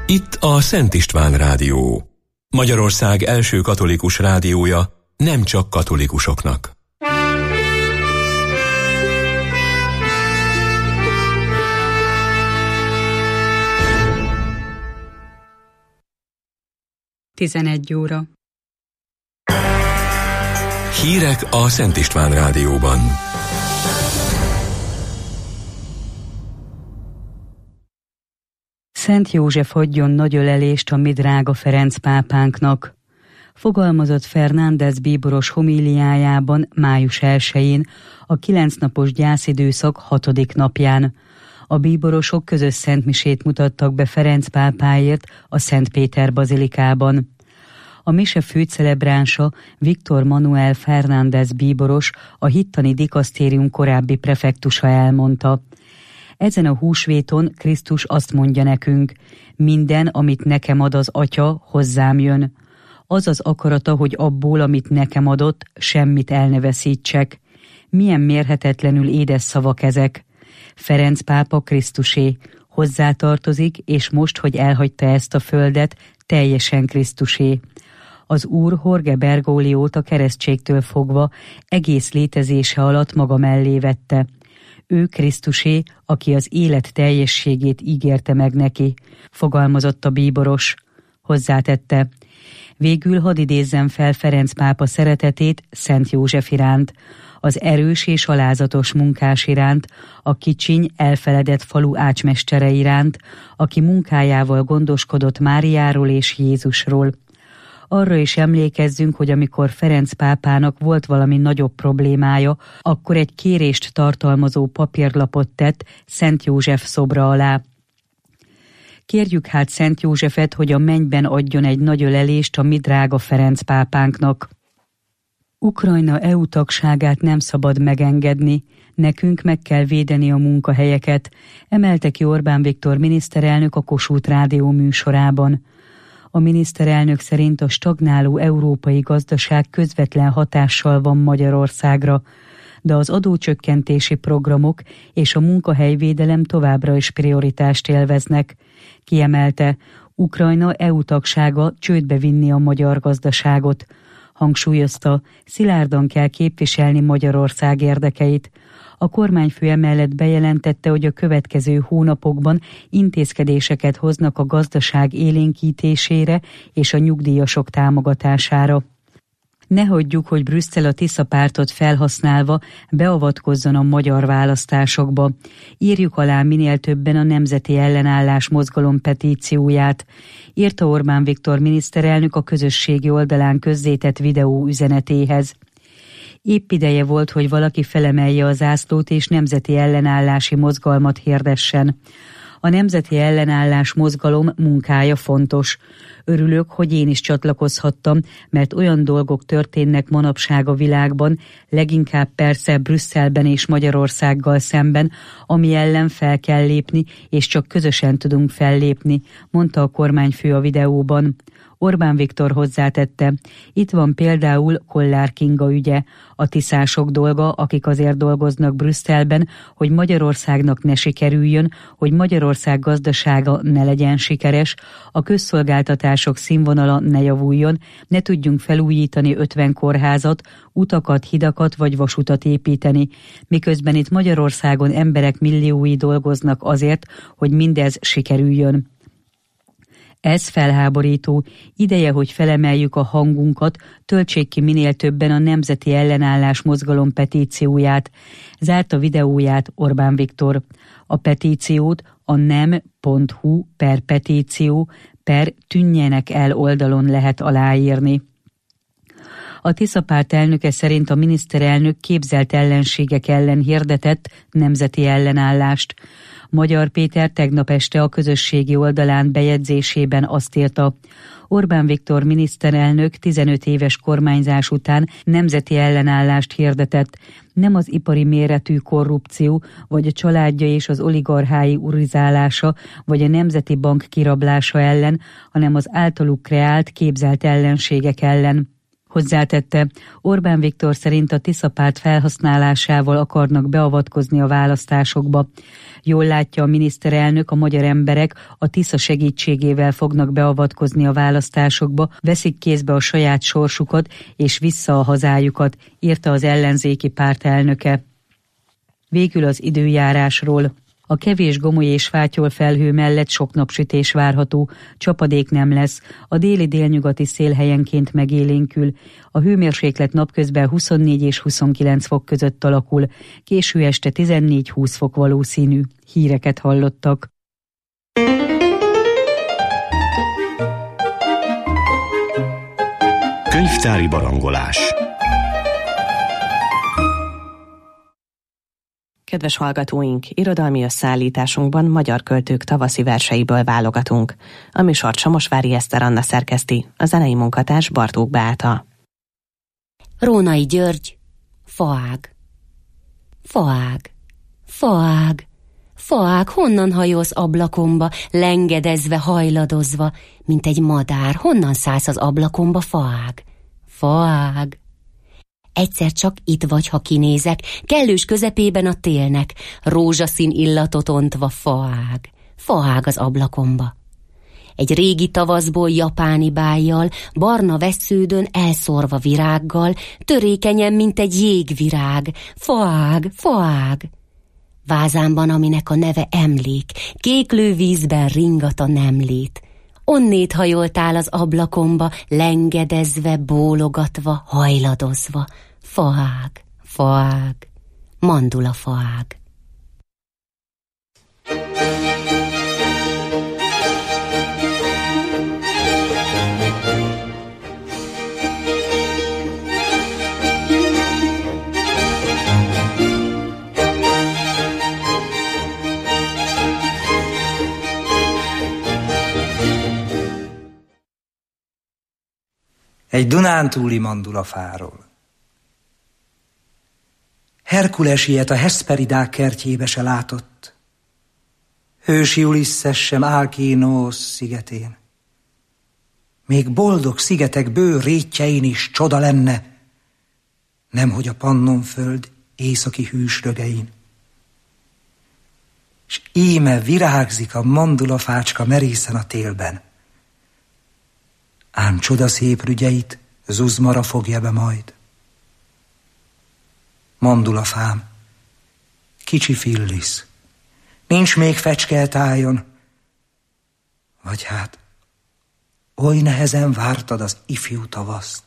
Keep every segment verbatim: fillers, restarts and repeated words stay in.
Itt a Szent István Rádió. Magyarország első katolikus rádiója, nem csak katolikusoknak. tizenegy óra. Hírek a Szent István Rádióban. Szent József adjon nagy ölelést a mi drága Ferenc pápánknak. Fogalmazott Fernández bíboros homíliájában május elsején, a kilencnapos gyászidőszak hatodik napján. A bíborosok közös szentmisét mutattak be Ferenc pápáért a Szent Péter bazilikában. A mise főcelebránsa Viktor Manuel Fernández bíboros, a hittani dikasztérium korábbi prefektusa elmondta: ezen a húsvéton Krisztus azt mondja nekünk: minden, amit nekem ad az Atya, hozzám jön. Az az akarata, hogy abból, amit nekem adott, semmit el ne veszítsek. Milyen mérhetetlenül édes szavak ezek. Ferenc pápa Krisztusé, hozzátartozik, és most, hogy elhagyta ezt a földet, teljesen Krisztusé. Az Úr Jorge Bergogliót a keresztségtől fogva egész létezése alatt maga mellé vette. Ő Krisztusé, aki az élet teljességét ígérte meg neki, fogalmazott a bíboros. Hozzátette: végül hadd idézzem fel Ferenc pápa szeretetét Szent József iránt, az erős és alázatos munkás iránt, a kicsiny, elfeledett falu ácsmestere iránt, aki munkájával gondoskodott Máriáról és Jézusról. Arra is emlékezzünk, hogy amikor Ferenc pápának volt valami nagyobb problémája, akkor egy kérést tartalmazó papírlapot tett Szent József szobra alá. Kérjük hát Szent Józsefet, hogy a mennyben adjon egy nagy ölelést a mi drága Ferenc pápánknak. Ukrajna é u tagságát nem szabad megengedni, nekünk meg kell védeni a munkahelyeket, emelte ki Orbán Viktor miniszterelnök a Kossuth Rádió műsorában. A miniszterelnök szerint a stagnáló európai gazdaság közvetlen hatással van Magyarországra, de az adócsökkentési programok és a munkahelyvédelem továbbra is prioritást élveznek. Kiemelte, Ukrajna é u tagsága csődbe vinni a magyar gazdaságot. Hangsúlyozta, szilárdan kell képviselni Magyarország érdekeit. A kormányfő emellett bejelentette, hogy a következő hónapokban intézkedéseket hoznak a gazdaság élénkítésére és a nyugdíjasok támogatására. Ne hagyjuk, hogy Brüsszel a Tisza pártot felhasználva beavatkozzon a magyar választásokba. Írjuk alá minél többen a Nemzeti Ellenállás Mozgalom petícióját, írta Orbán Viktor miniszterelnök a közösségi oldalán közzétett videó üzenetéhez. Épp ideje volt, hogy valaki felemelje a zászlót és nemzeti ellenállási mozgalmat hirdessen. A Nemzeti Ellenállás Mozgalom munkája fontos. Örülök, hogy én is csatlakozhattam, mert olyan dolgok történnek manapság a világban, leginkább persze Brüsszelben és Magyarországgal szemben, ami ellen fel kell lépni, és csak közösen tudunk fellépni, mondta a kormányfő a videóban. Orbán Viktor hozzátette, itt van például Kollár Kinga ügye, a tiszások dolga, akik azért dolgoznak Brüsszelben, hogy Magyarországnak ne sikerüljön, hogy Magyarország gazdasága ne legyen sikeres, a közszolgáltatások színvonala ne javuljon, ne tudjunk felújítani ötven kórházat, utakat, hidakat vagy vasutat építeni, miközben itt Magyarországon emberek milliói dolgoznak azért, hogy mindez sikerüljön. Ez felháborító, ideje, hogy felemeljük a hangunkat, töltsék ki minél többen a Nemzeti Ellenállás Mozgalom petícióját, zárta videóját Orbán Viktor. A petíciót a nem pont hu per petíció per tűnjenek el oldalon lehet aláírni. A Tisza párt elnöke szerint a miniszterelnök képzelt ellenségek ellen hirdetett nemzeti ellenállást. Magyar Péter tegnap este a közösségi oldalán bejegyzésében azt írta: Orbán Viktor miniszterelnök tizenöt éves kormányzás után nemzeti ellenállást hirdetett. Nem az ipari méretű korrupció, vagy a családja és az oligarchái urizálása, vagy a Nemzeti Bank kirablása ellen, hanem az általuk kreált, képzelt ellenségek ellen. Hozzátette, Orbán Viktor szerint a Tisza párt felhasználásával akarnak beavatkozni a választásokba. Jól látja a miniszterelnök, a magyar emberek a Tisza segítségével fognak beavatkozni a választásokba, veszik kézbe a saját sorsukat és vissza a hazájukat, írta az ellenzéki párt elnöke. Végül az időjárásról. A kevés gomoly és fátyol felhő mellett sok napsütés várható, csapadék nem lesz, a déli délnyugati szél helyenként megélénkül, a hőmérséklet napközben huszonnégy és huszonkilenc fok között alakul, késő este tizennégy-húsz fok valószínű. Híreket hallottak. Könyvtári barangolás. Kedves hallgatóink, irodalmi összeállításunkban magyar költők tavaszi verseiből válogatunk. A műsort Samosvári Eszter Anna szerkeszti, a zenei munkatárs Bartók Beáta. Rónai György, faág. Faág, faág, faág, honnan hajolsz ablakomba, lengedezve, hajladozva, mint egy madár, honnan szállsz az ablakomba, faág? Faág. Egyszer csak itt vagy, ha kinézek, kellős közepében a télnek, rózsaszín illatot ontva faág, faág az ablakomba. Egy régi tavaszból japáni bájjal, barna vessződön elszórva virággal, törékenyen, mint egy jégvirág, faág, faág. Vázámban, aminek a neve emlék, kéklő vízben ringat a nemlét. Onnét hajoltál az ablakomba, lengedezve, bólogatva, hajladozva. Faág, faág, mandula faág. Egy dunántúli mandulafáról. Herkules ilyet a Hesperidák kertjébe se látott. Hősi Ulisszes sem Alkínósz szigetén. Még boldog szigetek bő rétjein is csoda lenne, nemhogy a Pannonföld északi hűsrögein. S íme virágzik a mandulafácska merészen a télben. Ám csodaszép rügyeit zuzmara fogja be majd. Mandulafám, kicsi fillisz, nincs még fecske tájon, vagy hát oly nehezen vártad az ifjú tavaszt.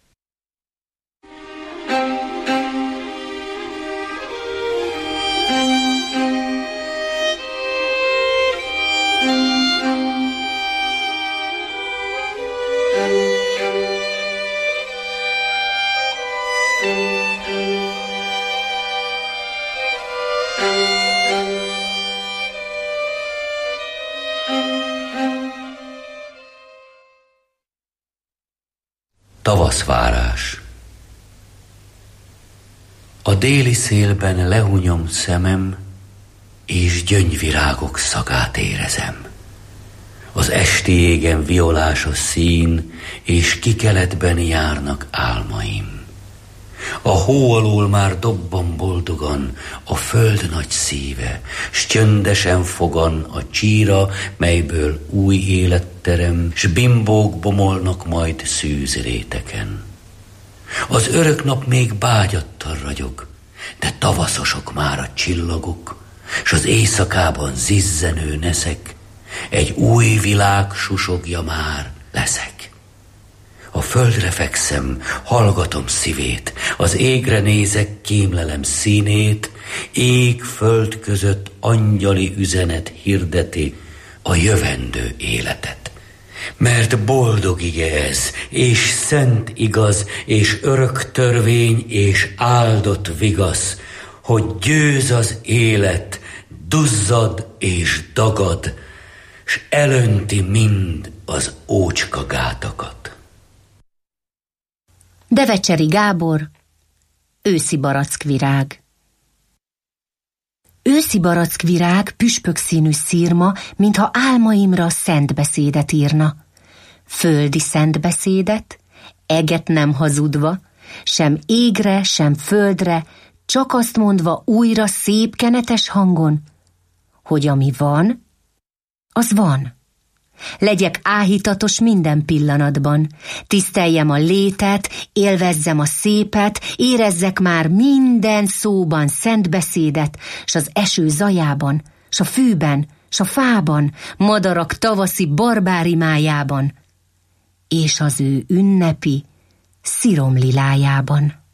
Tavaszvárás. A déli szélben lehunyom szemem, és gyöngyvirágok szagát érezem. Az esti égen violás a szín, és kikeletben járnak álmaim. A hó alól már dobban boldogan a föld nagy szíve, s csöndesen fogan a csíra, melyből új élet terem, s bimbók bomolnak majd szűz réteken. Az örök nap még bágyattal ragyog, de tavaszosok már a csillagok, s az éjszakában zizzenő neszek, egy új világ susogja már leszek. A földre fekszem, hallgatom szívét, az égre nézek, kémlelem színét, ég-föld között angyali üzenet hirdeti a jövendő életet. Mert boldog ige ez, és szent igaz, és örök törvény, és áldott vigasz, hogy győz az élet, duzzad és dagad, s elönti mind az ócska gátakat. Devecseri Gábor, őszi barackvirág. Őszi barackvirág püspök színű szírma, mintha álmaimra szentbeszédet írna. Földi szentbeszédet, eget nem hazudva, sem égre, sem földre, csak azt mondva újra szép kenetes hangon, hogy ami van, az van. Legyek áhítatos minden pillanatban, tiszteljem a létet, élvezzem a szépet, érezzek már minden szóban szent beszédet, s az eső zajában, s a fűben, s a fában, madarak tavaszi barbárimájában, és az ő ünnepi sziromlilájában.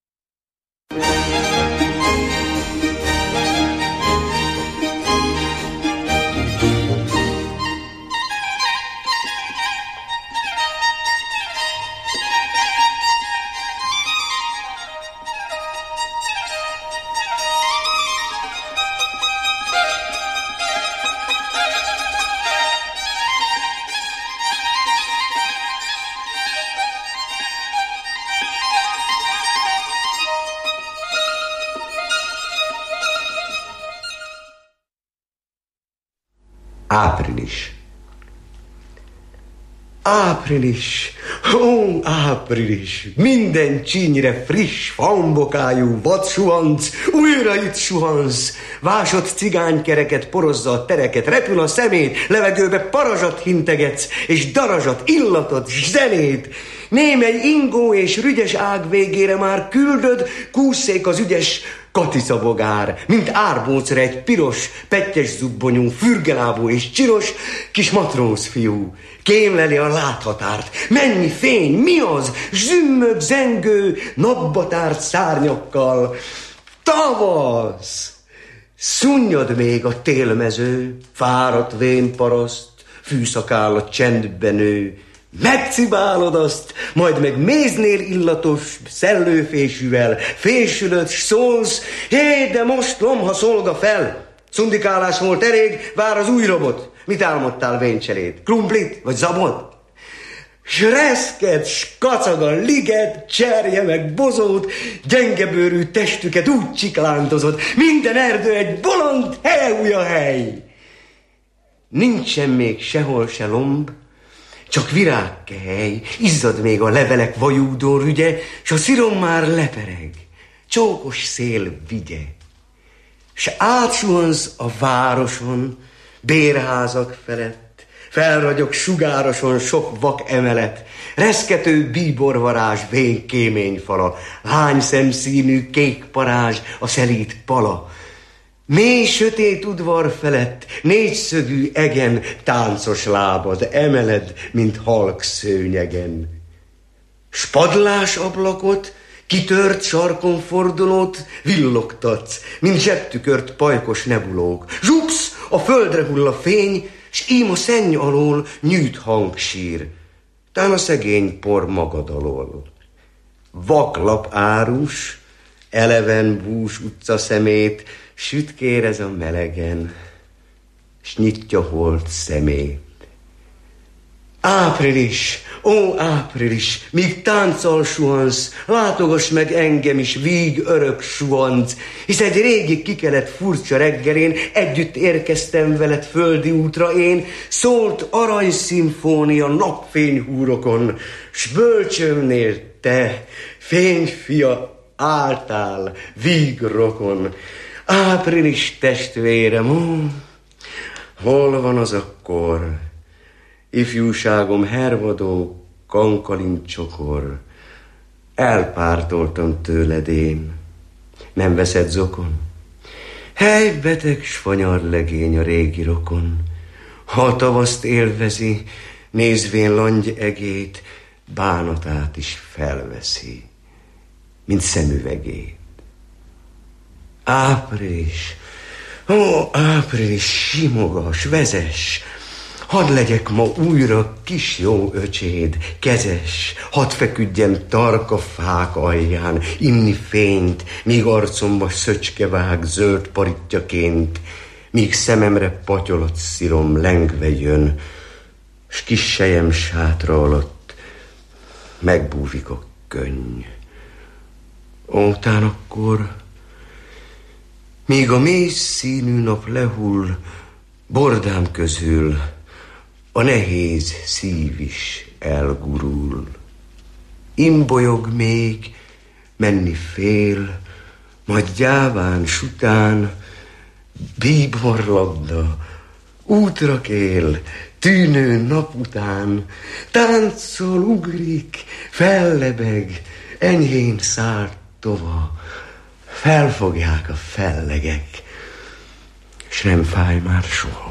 Április. Április, ó, április, minden csínyre friss, fambokájú vadsuhanc, újra itt suhansz, vásott cigánykereket porozza a tereket, repül a szemét, levegőbe parazsat hintegetsz, és darazsat, illatot, zenét. Némely ingó és rügyes ág végére már küldöd, kúszék az ügyes katicabogár, mint árbócra egy piros, pettyes zubbonyú, fürgelábú és csinos kis matróz fiú. Kémleli a láthatárt. Mennyi fény, mi az? Zümmög, zengő, napba tárt szárnyakkal. Tavasz! Szunnyad még a télmező, fáradt vén paraszt, fűszakáll a csendben nő. Megcibálod azt, majd meg méznél illatos szellőfésűvel fésülöd, s szólsz, hé, de most lomha szolga fel. Szundikálás volt elég, vár az új robot. Mit álmodtál, véncselét? Krumplit vagy zabot? S reszked, s kacag a liget, cserje meg bozót, gyengebőrű testüket úgy csiklántozod, minden erdő egy bolond helyúja hely. Nincsen még sehol se lomb, csak virágkehely, izzad még a levelek vajúdó rügye, s a szirom már lepereg, csókos szél vigye. S átsuhansz a városon, bérházak felett, felragyog sugároson sok vak emelet, reszkető bíborvarázs vén kéményfala, lány szemszínű kék parázs a szelíd pala. Mély sötét udvar felett, négyszögű egen táncos lábad emeled, mint halk szőnyegen. Spadlás ablakot, kitört sarkon fordulót villogtatsz, mint zsebtükört pajkos nebulók. Zsupsz, a földre hull a fény, s ím a szenny alól nyűt hangsír, tán a szegény por magad alól. Vaklap árus, eleven bús utca szemét, sütkérez a melegen, s nyitja holt szemét. Április, ó április, míg tánccal suhansz, látogass meg engem is, víg örök suhanc, hisz egy régi kikelet furcsa reggelén együtt érkeztem veled földi útra én, szólt aranyszimfónia napfényhúrokon, s bölcsömnél te, fényfia, álltál víg rokon. Április testvérem, ó, hol van az a kor? Ifjúságom hervadó, kankalincsokor, elpártoltam tőled én, nem veszed zokon? Hely, beteg s fanyar legény a régi rokon, ha a tavaszt élvezi, nézvén langy egét, bánatát is felveszi, mint szemüvegét. Április, ó, április, simogas, vezess, hadd legyek ma újra kis jó öcséd, kezes, hadd feküdjem tarka fák alján, inni fényt, míg arcomba szöcske vág zöld paritjaként, míg szememre patyolott szirom lengve jön, s kis sejem sátra alatt megbúvik a könny. Ó, tán akkor, míg a mély színű nap lehull, bordám közül a nehéz szív is elgurul. imbolyog még, menni fél, majd gyáván sután, bíborlabda, útra kél, tűnő nap után, táncol, ugrik, fellebeg, enyhén szárt tova, felfogják a fellegek, s nem fáj már soha.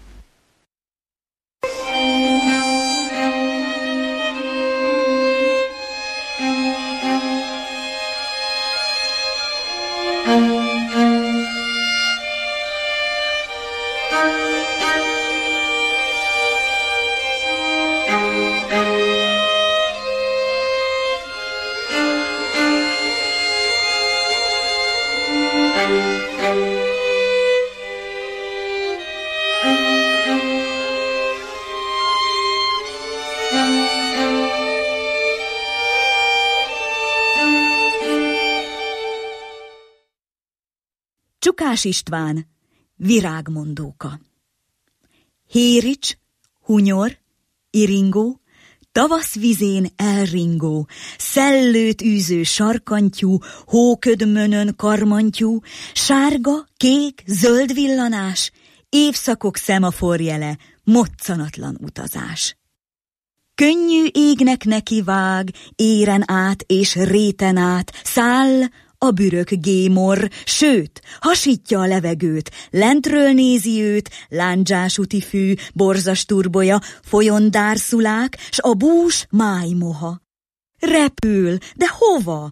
Csukás István, virágmondóka. Hérics, hunyor, iringó, tavasz vizén elringó, szellőt űző sarkantyú, hóködmönön karmantyú, sárga, kék, zöld villanás, évszakok szemaforjele, moccanatlan utazás. Könnyű égnek neki vág, éren át és réten át, száll a bürök gémor, sőt, hasítja a levegőt, lentről nézi őt, lándzsás úti fű, borzas turbolya, folyondárszulák, s a bús májmoha. Repül, de hova?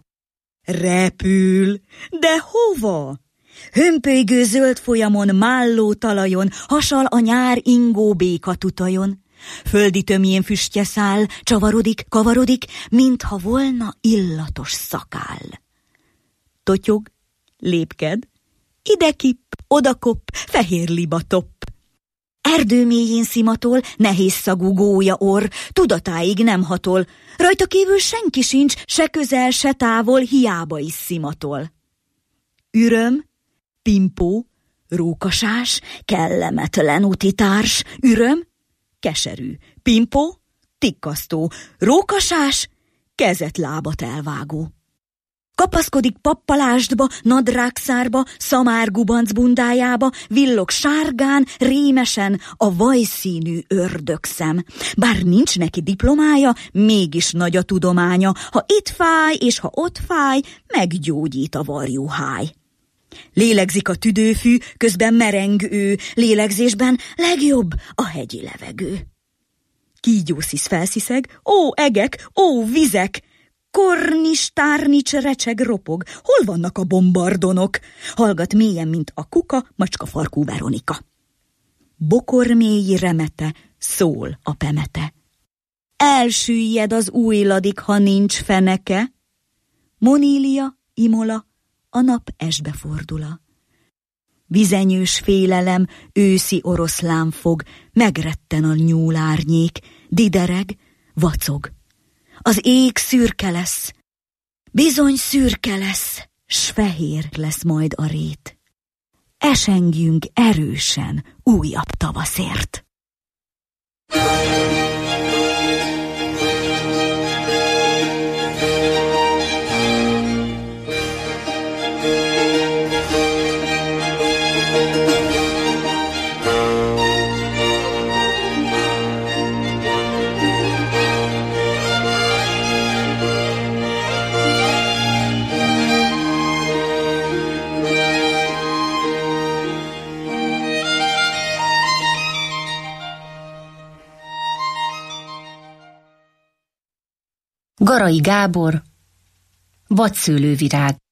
Repül, de hova? Hömpölygő zöld folyamon, málló talajon, hasal a nyár ingó békatutajon. Földi tömjén füstje száll, csavarodik, kavarodik, mintha volna illatos szakál. Totyog, lépked, ide-kipp, oda-kopp, fehér liba-topp. Erdő mélyén szimatol, nehéz szagú gólya orr, tudatáig nem hatol, rajta kívül senki sincs, se közel, se távol, hiába is szimatol. Üröm, pimpó, rókasás, kellemetlen utitárs, üröm, keserű, pimpó, tikkasztó, rókasás, kezet-lábat elvágó. Kapaszkodik pappalástba, nadrágszárba, szamárgubanc bundájába, villog sárgán, rémesen a vajszínű ördögszem. Bár nincs neki diplomája, mégis nagy a tudománya. Ha itt fáj, és ha ott fáj, meggyógyít a varjúháj. Lélegzik a tüdőfű, közben mereng ő, lélegzésben legjobb a hegyi levegő. Kígyószisz felsziszeg, ó egek, ó vizek, kornis, tárnics, recseg, ropog. Hol vannak a bombardonok? Hallgat mélyen, mint a kuka, macska farkú Veronika. Bokor mély remete, szól a pemete. Elsüllyed az újladik, ha nincs feneke. Monília, Imola, a nap esbe fordula. Vizenyős félelem, őszi oroszlán fog, megretten a nyúlárnyék, didereg, vacog. Az ég szürke lesz, bizony szürke lesz, s fehér lesz majd a rét. Esengjünk erősen újabb tavaszért. Garai Gábor, vadszőlővirág.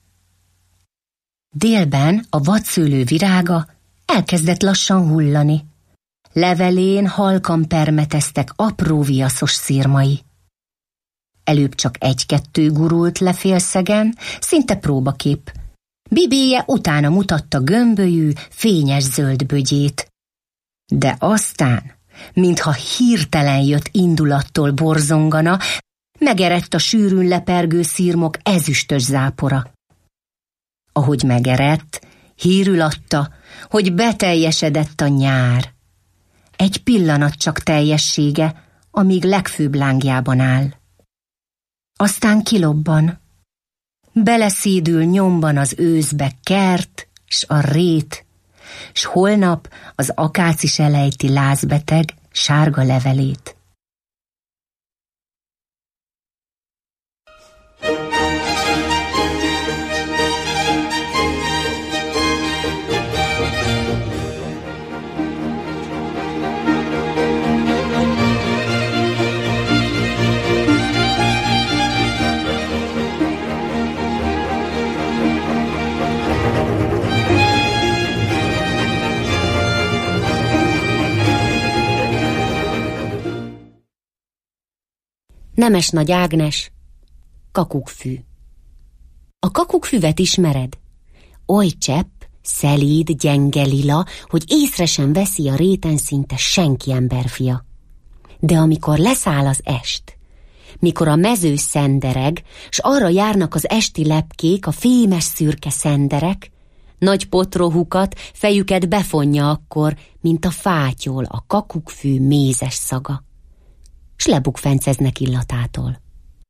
Délben a vadszőlő virága elkezdett lassan hullani. Levelén halkan permeteztek apró viaszos szirmai. Előbb csak egy-kettő gurult le félszegen, szinte próbakép. Bibéje utána mutatta gömbölyű, fényes zöld bögyét. De aztán, mintha hirtelen jött indulattól borzongana, megerett a sűrűn lepergő szirmok ezüstös zápora. Ahogy megerett, hírül adta, hogy beteljesedett a nyár. Egy pillanat csak teljessége, amíg legfőbb lángjában áll. aztán kilobban. Beleszédül nyomban az őszbe kert, s a rét, s holnap az akácis elejti lázbeteg sárga levelét. Nemes Nagy Ágnes, kakukkfű. A kakukkfüvet ismered? Oly csepp, szelíd, gyenge lila, hogy észre sem veszi a réten szinte senki emberfia. De amikor leszáll az est, mikor a mező szendereg, s arra járnak az esti lepkék, a fémes szürke szenderek, nagy potrohukat, fejüket befonja akkor, mint a fátyol a kakukkfű mézes szaga, s lebukfenceznek illatától.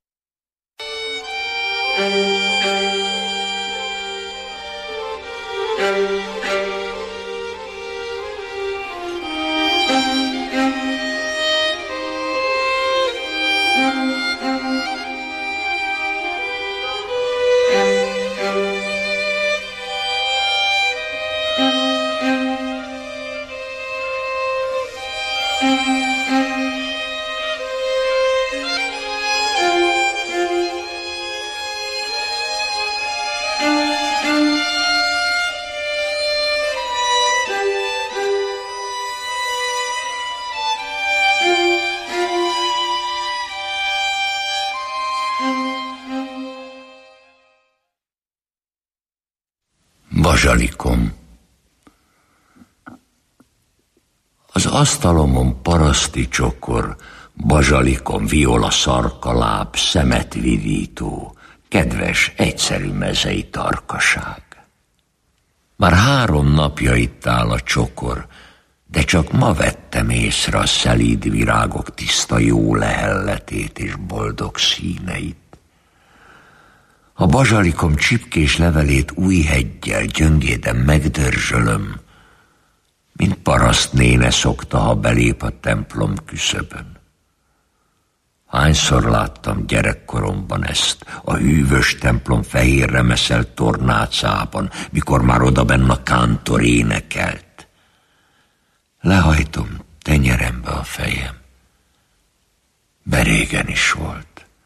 Bazsalikom. Az asztalomon paraszti csokor, bazsalikom, viola szarkaláb, szemet vidító, kedves, egyszerű mezei tarkaság. Már három napja itt áll a csokor, de csak ma vettem észre a szelíd virágok tiszta jó lehelletét és boldog színeit. A bazsalikom csipkés levelét új heggyel gyöngéden megdörzsölöm, mint parasztnéne szokta, ha belép a templom küszöbön. Hányszor láttam gyerekkoromban ezt, a hűvös templom fehér remeszelt tornácában, mikor már odabenn a kántor énekelt. Lehajtom tenyerembe a fejem. Berégen is volt.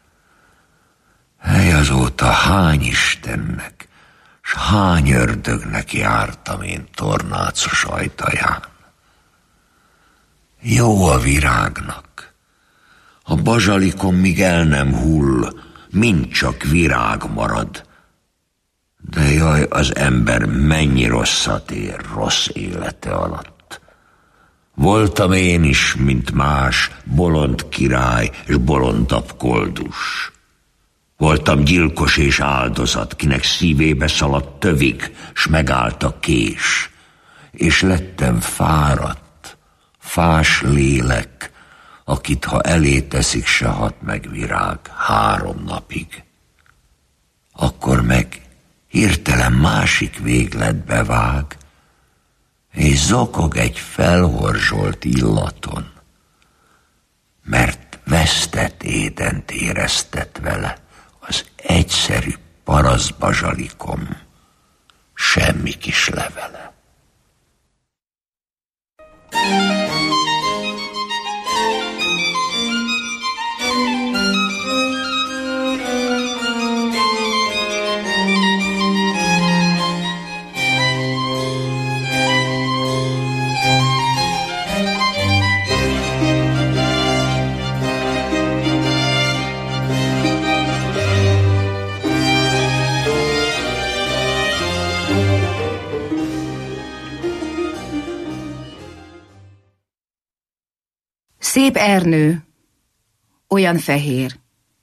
Hely, azóta hány istennek, s hány ördögnek jártam én tornácos ajtaján. Jó a virágnak. A bazsalikom míg el nem hull, mind csak virág marad. De jaj, az ember mennyi rosszat ér rossz élete alatt. Voltam én is, mint más, bolond király és bolondabb koldus. Voltam gyilkos és áldozat, kinek szívébe szaladt tövig, s megállt a kés. És lettem fáradt, fás lélek, akit ha elé teszik, se hat meg virág három napig. Akkor meg hirtelen másik végletbe vág, és zokog egy felhorzsolt illaton, mert vesztett édent éreztet vele az egyszerű paraszt bazsalikom, semmi kis levele. Szép Ernő, olyan fehér.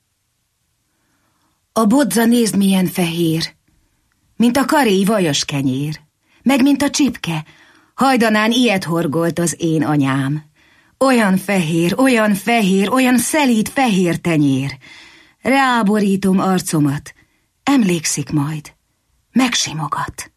A bodza nézd milyen fehér, mint a karéj vajas kenyér, meg mint a csipke, hajdanán ilyet horgolt az én anyám. Olyan fehér, olyan fehér, olyan szelíd fehér tenyér, Ráborítom arcomat, emlékszik majd, megsimogat.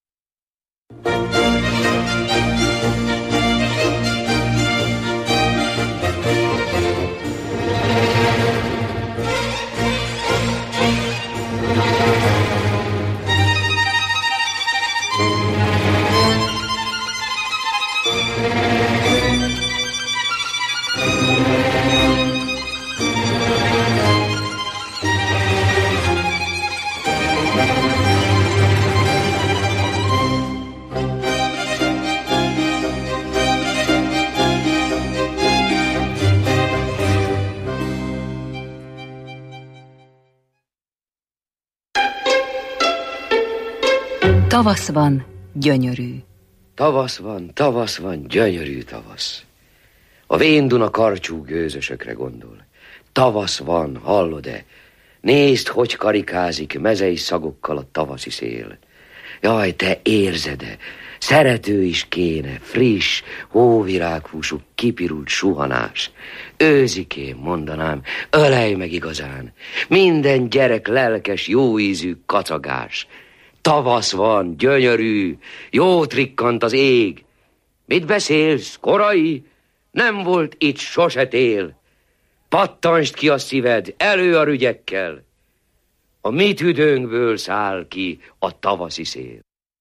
Tavasz van, gyönyörű. Tavasz van, tavasz van, gyönyörű tavasz. A vén Duna karcsú gőzösökre gondol. Tavasz van, hallod-e? Nézd, hogy karikázik mezei szagokkal a tavaszi szél. Jaj, te érzed-e? Szerető is kéne, friss, hóvirághúsú, kipirult suhanás. Őzikém, mondanám, ölej meg igazán. Minden gyerek lelkes, jóízű kacagás. Tavasz van, gyönyörű, jó trikkant az ég. Mit beszélsz, korai? Nem volt itt sose tél. Pattanst ki a szíved, elő a rügyekkel. A mi tüdőnkből száll ki a tavaszi szél.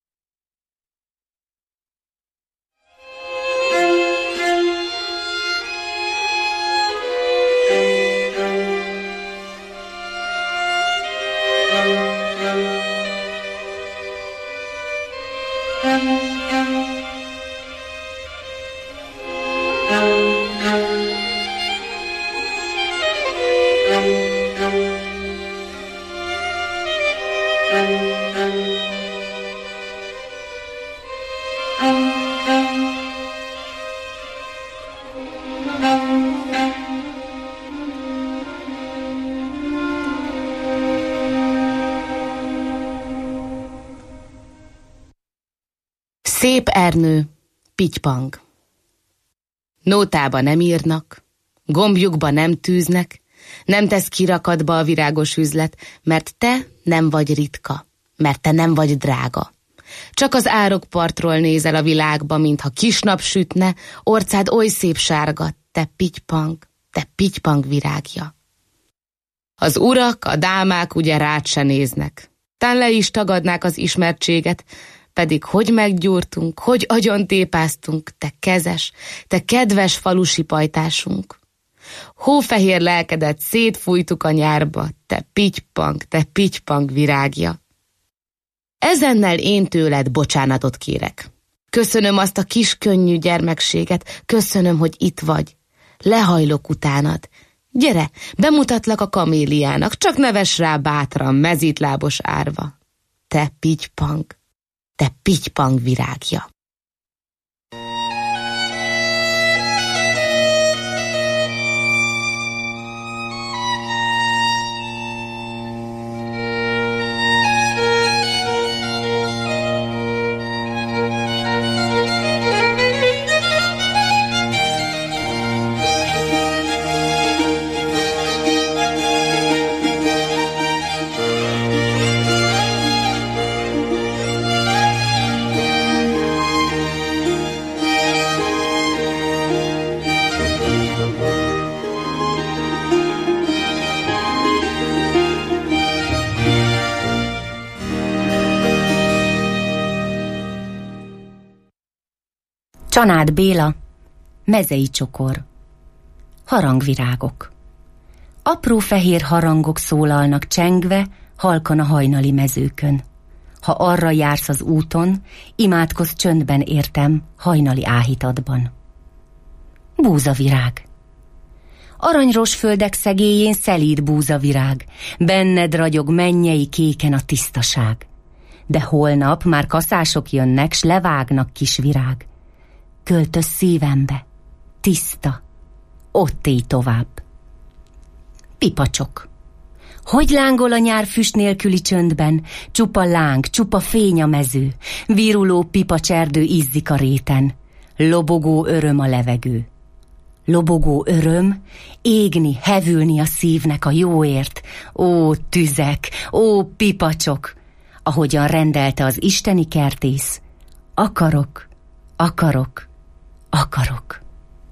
Szép Ernő, Pitypang. Nótába nem írnak, gombjukba nem tűznek, nem tesz kirakatba a virágos üzlet, mert te nem vagy ritka, mert te nem vagy drága. Csak az árokpartról nézel a világba, mintha kisnap sütne, orcád oly szép sárga, te Pitypang, te Pitypang virágja. Az urak, a dámák ugye rád se néznek, tán le is tagadnák az ismertséget, pedig hogy meggyúrtunk, hogy agyontépáztunk, te kezes, te kedves falusi pajtásunk. Hófehér lelkedet szétfújtuk a nyárba, te Pitypang, te Pitypang virágja. Ezennel én tőled bocsánatot kérek. Köszönöm azt a kis könnyű gyermekséget, köszönöm, hogy itt vagy. Lehajlok utánad. Gyere, bemutatlak a kaméliának, csak neves rá bátran, mezítlábos árva. Te Pitypang, te Pitypang virágja. Csanád Béla, mezei csokor. Harangvirágok. Apró fehér harangok szólalnak csengve, halkan a hajnali mezőkön. Ha arra jársz az úton, imádkozz csöndben értem, hajnali áhítatban. Búzavirág. Aranyros földek szegélyén szelíd búzavirág, benned ragyog mennyei kéken a tisztaság. De holnap már kaszások jönnek, s levágnak kis virág. Költöz szívembe, tiszta, ott élj tovább. Pipacsok. Hogy lángol a nyár füst nélküli csöndben, csupa láng, csupa fény a mező, viruló pipacserdő izzik a réten, lobogó öröm a levegő. lobogó öröm, égni, hevülni a szívnek a jóért. Ó, tüzek, ó, pipacsok, ahogyan rendelte az isteni kertész. Akarok, akarok, akarok.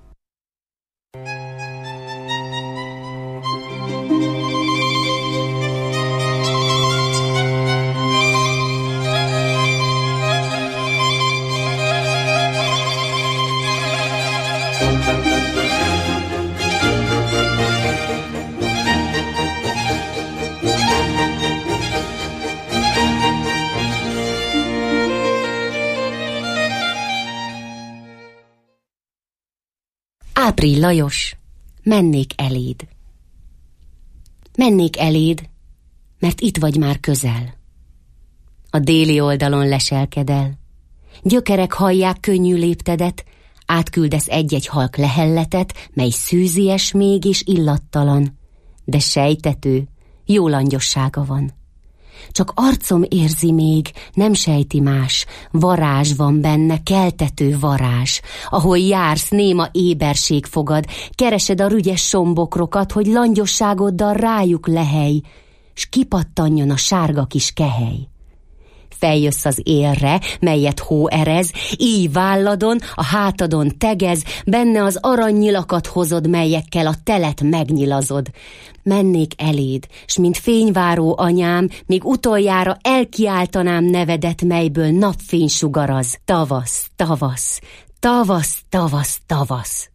Áprill Lajos, mennék eléd. Mennék eléd, mert itt vagy már közel. A déli oldalon leselkedel. Gyökerek hallják könnyű léptedet, átküldesz egy-egy halk lehelletet, mely szűzies még és illattalan, de sejtető, jó langyossága van. Csak arcom érzi még, nem sejti más, varázs van benne, keltető varázs. Ahol jársz, néma éberség fogad, keresed a rügyes sombokrokat, hogy langyosságoddal rájuk lehely, s kipattanjon a sárga kis kehely. Feljössz az élre, melyet hó erez, íj válladon, a hátadon tegez, benne az aranynyilakat hozod, melyekkel a telet megnyilazod. Mennék eléd, s mint fényváró anyám, míg utoljára elkiáltanám nevedet, melyből napfény sugaraz. Tavasz, tavasz, tavasz, tavasz, tavasz.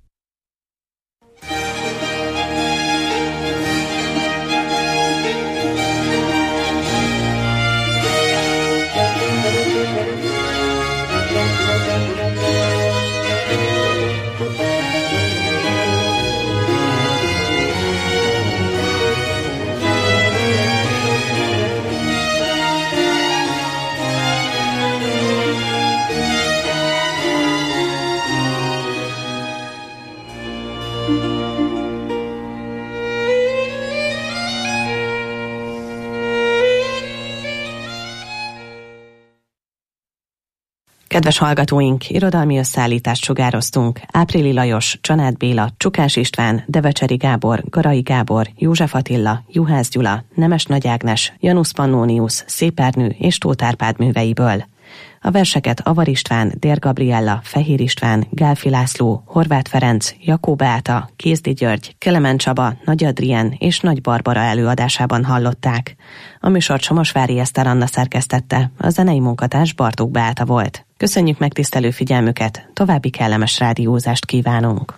Kedves hallgatóink, irodalmi összeállítást sugároztunk. Áprili Lajos, Csanád Béla, Csukás István, Devecseri Gábor, Garai Gábor, József Attila, Juhász Gyula, Nemes Nagy Ágnes, Janusz Pannonius, Szép Ernő és Tóth Árpád műveiből. A verseket Avar István, Dér Gabriella, Fehér István, Gálfi László, Horváth Ferenc, Jakó Beáta, Kézdi György, Kelemen Csaba, Nagy Adrien és Nagy Barbara előadásában hallották. A műsort Somosvári Eszter Anna szerkesztette, a zenei munkatárs Bartók Beáta volt. Köszönjük megtisztelő figyelmüket, további kellemes rádiózást kívánunk.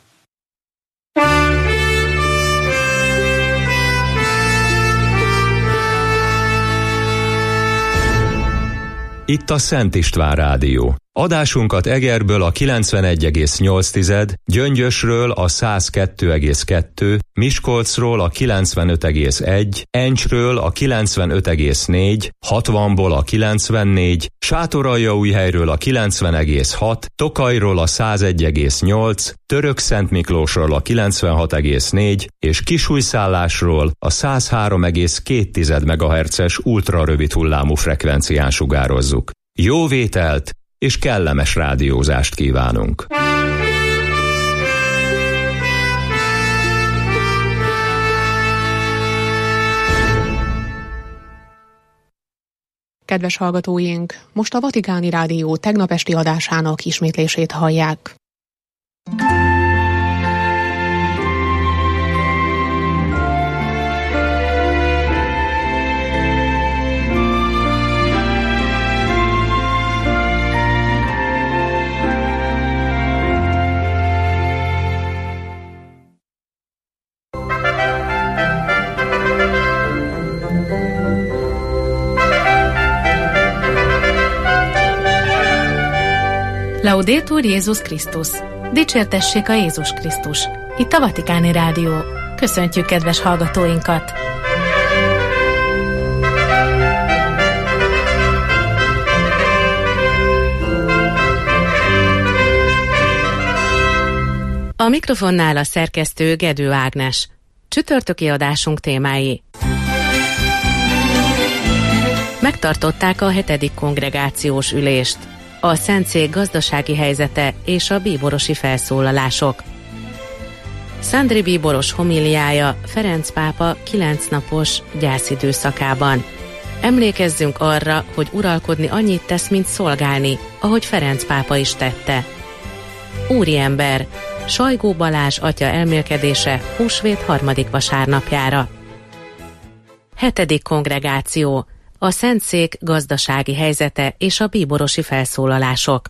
Itt a Szent István Rádió. Adásunkat Egerből a kilencvenegy egész nyolc, Gyöngyösről a száz kettő egész kettő, Miskolcról a kilencvenöt egész egy, Encsről a kilencvenöt egész négy, hatvanból a kilencvennégy, Sátoraljaújhelyről a kilencven egész hat, Tokajról a száz egy egész nyolc, Törökszentmiklósról a kilencvenhat egész négy és Kisújszállásról a száz három egész két megahertzes ultrarövid hullámú frekvencián sugározzuk. Jó vételt és kellemes rádiózást kívánunk! Kedves hallgatóink, most a Vatikáni Rádió tegnap esti adásának ismétlését hallják. Laudetur Jézus Krisztus! Dicsértessék a Jézus Krisztus! Itt a Vatikáni Rádió. Köszöntjük kedves hallgatóinkat! A mikrofonnál a szerkesztő Gedő Ágnes. Csütörtöki adásunk témái. Megtartották a hetedik kongregációs ülést. A Szentszék gazdasági helyzete és a bíborosi felszólalások. Szentry bíboros homíliája Ferenc pápa kilenc napos gyászidőszakában. Emlékezzünk arra, hogy uralkodni annyit tesz, mint szolgálni, ahogy Ferenc pápa is tette. Úriember, Sajgó Balázs atya elmélkedése húsvét harmadik vasárnapjára. Hetedik kongregáció. A Szentszék gazdasági helyzete és a bíborosi felszólalások.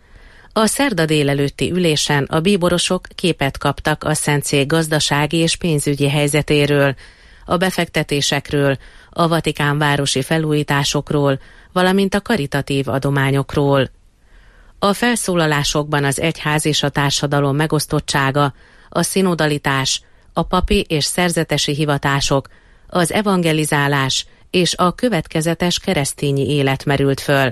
A szerda délelőtti ülésen a bíborosok képet kaptak a Szentszék gazdasági és pénzügyi helyzetéről, a befektetésekről, a Vatikán városi felújításokról, valamint a karitatív adományokról. A felszólalásokban az egyház és a társadalom megosztottsága, a szinodalitás, a papi és szerzetesi hivatások, az evangelizálás és a következetes keresztényi élet merült föl.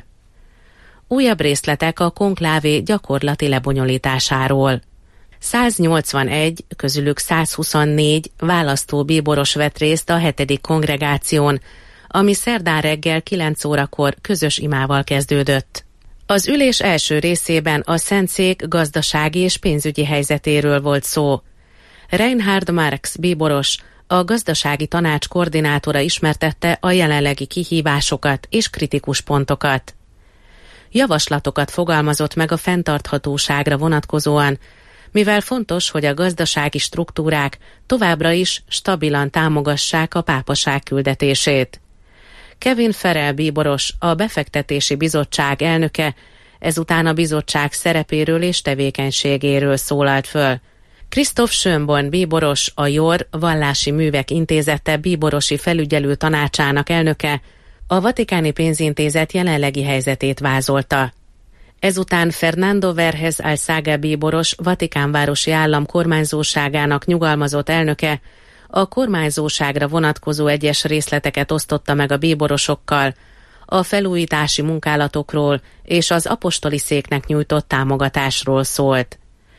Újabb részletek a konklávé gyakorlati lebonyolításáról. száznyolcvanegy, közülük százhuszonnégy választó bíboros vett részt a hetedik kongregáción, ami szerdán reggel kilenc órakor közös imával kezdődött. Az ülés első részében a Szentszék gazdasági és pénzügyi helyzetéről volt szó. Reinhard Marx bíboros, a gazdasági tanács koordinátora ismertette a jelenlegi kihívásokat és kritikus pontokat. Javaslatokat fogalmazott meg a fenntarthatóságra vonatkozóan, mivel fontos, hogy a gazdasági struktúrák továbbra is stabilan támogassák a pápaság küldetését. Kevin Farrell bíboros, a befektetési bizottság elnöke, ezután a bizottság szerepéről és tevékenységéről szólalt föl. Christoph Schönborn bíboros, a Jor Vallási Művek Intézete bíborosi felügyelő tanácsának elnöke, a Vatikáni Pénzintézet jelenlegi helyzetét vázolta. Ezután Fernando Vergés Alzaga bíboros, Vatikánvárosi állam kormányzóságának nyugalmazott elnöke, a kormányzóságra vonatkozó egyes részleteket osztotta meg a bíborosokkal, a felújítási munkálatokról és az apostoli széknek nyújtott támogatásról szólt.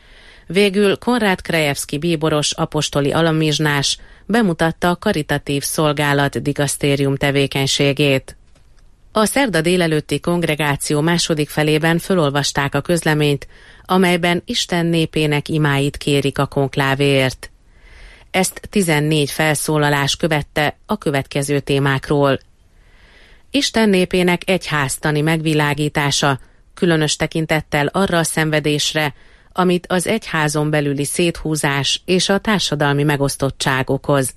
Végül Konrád Krajewski bíboros, apostoli alamizsnás bemutatta a karitatív szolgálat digasztérium tevékenységét. A szerda délelőtti kongregáció második felében fölolvasták a közleményt, amelyben Isten népének imáit kérik a konklávéért. Ezt tizennégy felszólalás követte a következő témákról. Isten népének egyháztani megvilágítása, különös tekintettel arra a szenvedésre, amit az egyházon belüli széthúzás és a társadalmi megosztottság okoz.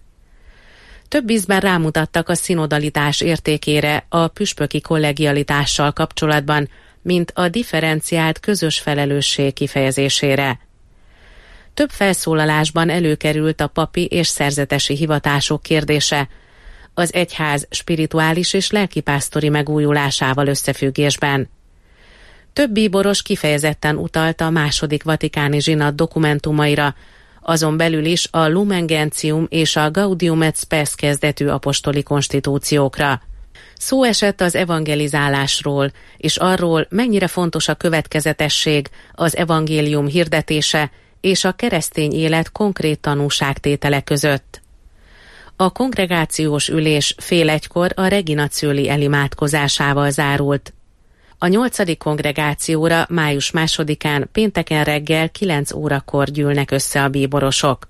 Több ízben rámutattak a szinodalitás értékére a püspöki kollegialitással kapcsolatban, mint a differenciált közös felelősség kifejezésére. Több felszólalásban előkerült a papi és szerzetesi hivatások kérdése, az egyház spirituális és lelkipásztori megújulásával összefüggésben. Több bíboros kifejezetten utalt a második vatikáni zsinat dokumentumaira, azon belül is a Lumen Gentium és a Gaudium et Spes kezdetű apostoli konstitúciókra. Szó esett az evangelizálásról, és arról, mennyire fontos a következetesség, az evangélium hirdetése és a keresztény élet konkrét tanúságtétele között. A kongregációs ülés fél egykor a Regina Coeli elimádkozásával zárult. A nyolcadik kongregációra május másodikán pénteken reggel kilenc órakor gyűlnek össze a bíborosok.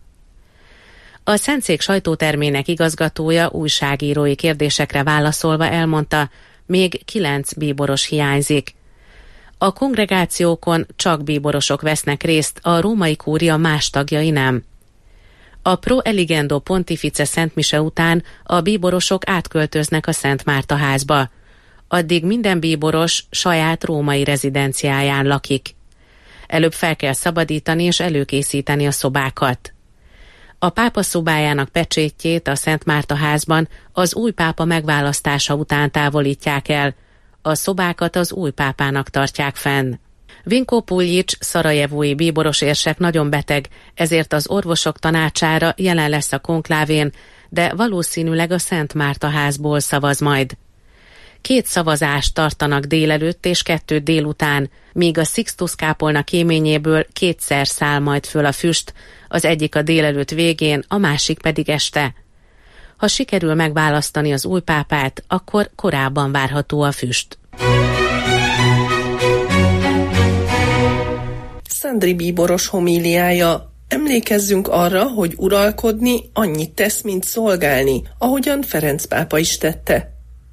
A Szentszék sajtótermének igazgatója újságírói kérdésekre válaszolva elmondta, még kilenc bíboros hiányzik. A kongregációkon csak bíborosok vesznek részt, a római kúria más tagjai nem. A Pro Eligendo Pontifice szentmise után a bíborosok átköltöznek a Szent Márta házba. Addig minden bíboros saját római rezidenciáján lakik. Előbb fel kell szabadítani és előkészíteni a szobákat. A pápa szobájának pecsétjét a Szent Márta házban az új pápa megválasztása után távolítják el, a szobákat az új pápának tartják fenn. Vinko Puljic, szarajevói bíboros érsek nagyon beteg, ezért az orvosok tanácsára jelen lesz a konklávén, de valószínűleg a Szent Márta házból szavaz majd. Két szavazást tartanak délelőtt és kettő délután, míg a Sixtus kápolna kéményéből kétszer száll majd föl a füst, az egyik a délelőtt végén, a másik pedig este. Ha sikerül megválasztani az új pápát, akkor korábban várható a füst. Szentry bíboros homíliája Emlékezzünk arra, hogy uralkodni annyit tesz, mint szolgálni, ahogyan Ferenc pápa is tette.